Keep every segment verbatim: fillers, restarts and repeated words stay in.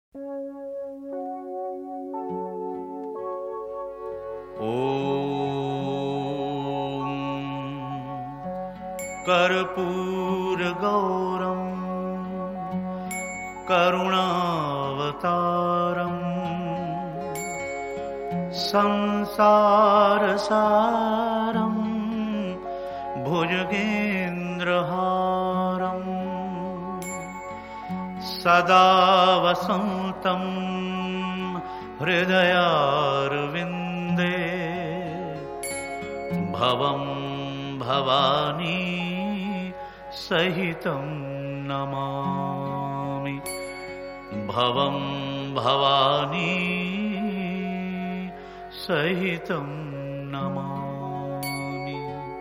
कर्पूरगौरं करुणावतारं संसारसारं भुजगेन्द्रहारं सदा वसन्तं हृदयारविन्दे भवं भवानी सहितं नमामि। भवं भवानी सहितं नमामि।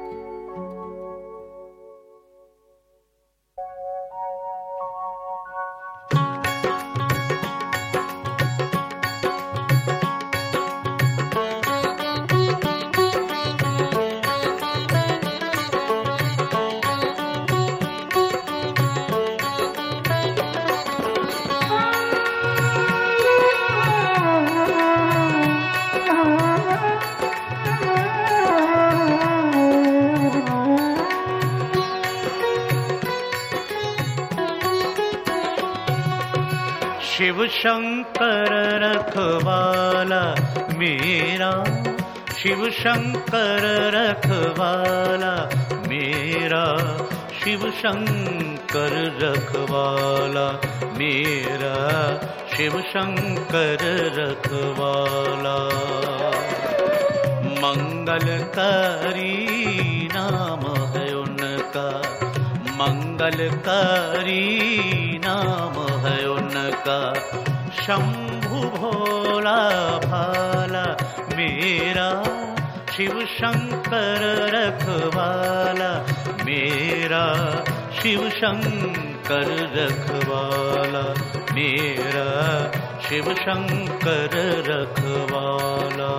शिव शंकर रखवाला मेरा, शिव शंकर रखवाला मेरा, शिव शंकर रखवाला मेरा, शिव शंकर रखवाला। मंगलकारी नाम है उनका, मंगलकारी नाम है उनका, शंभु भोला भाला मेरा, शिव शंकर रखवाला मेरा, शिव शंकर रखवाला मेरा, शिव शंकर रखवाला।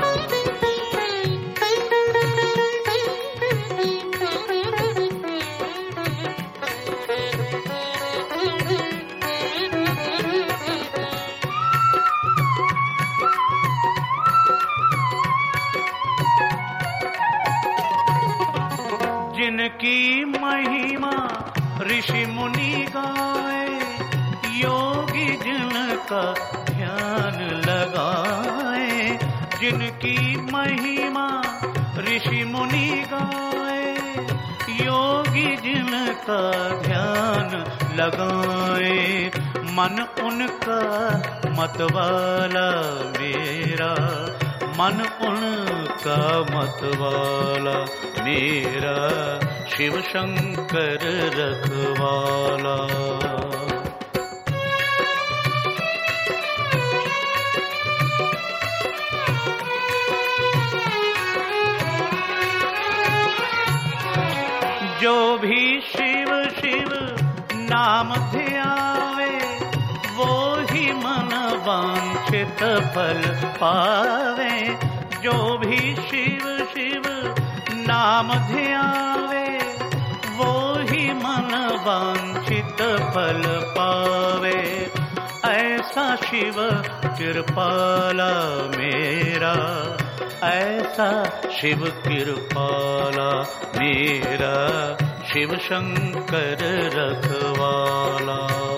जिनकी महिमा ऋषि मुनि गाए, योगी जिनका ध्यान लगाए, जिनकी महिमा ऋषि मुनि गाए, योगी जिनका ध्यान लगाए, मन उनका मतवाला मेरा, मन उनका मतवाला मेरा, शिव शंकर रखवाला। जो भी शिव शिव नाम ध्यावे, वो ही मन वांछित फल पावे। जो भी शिव शिव नाम ध्यावे, वो ही मन वांछित फल पावे। ऐसा शिव कृपाला मेरा, ऐसा शिव कृपाला मेरा, शिव शंकर रखवाला।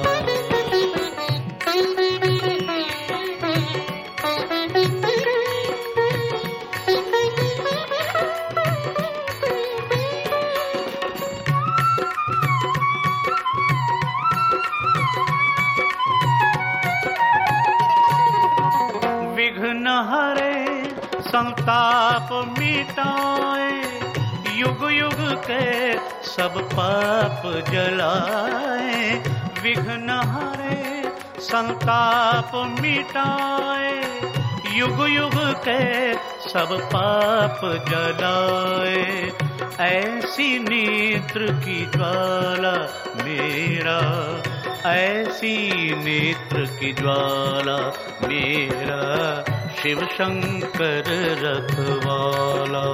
विघ्न हरे संताप मिटाए, युग युग के सब पाप जलाए। विघ्न हरे संताप मिटाए, युग युग के सब पाप जलाए। ऐसी नेत्र की ज्वाला मेरा, ऐसी नेत्र की ज्वाला मेरा, शिव शंकर रखवाला।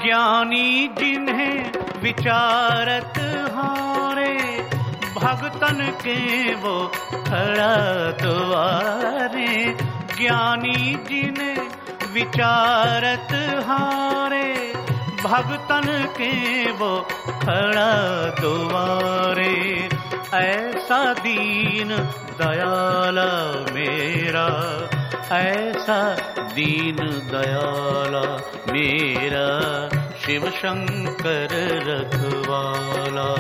ज्ञानी जिन्हें विचारत हारे, भगतन के वो खड़ा द्वारे। ज्ञानी जिन्हें विचारत हारे, भगतन के वो खड़ा द्वारे। ऐसा दीन दयाला मेरा, ऐसा दीन दयाला मेरा, शिव शंकर रखवाला।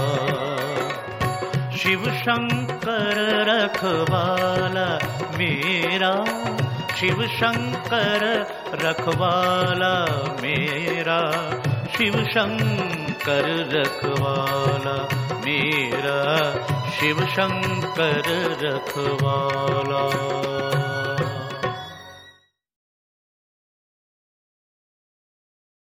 शिव शंकर रखवाला मेरा, शिव शंकर रखवाला मेरा, शिव शंकर रखवाला मेरा, शिव शंकर रखवाला।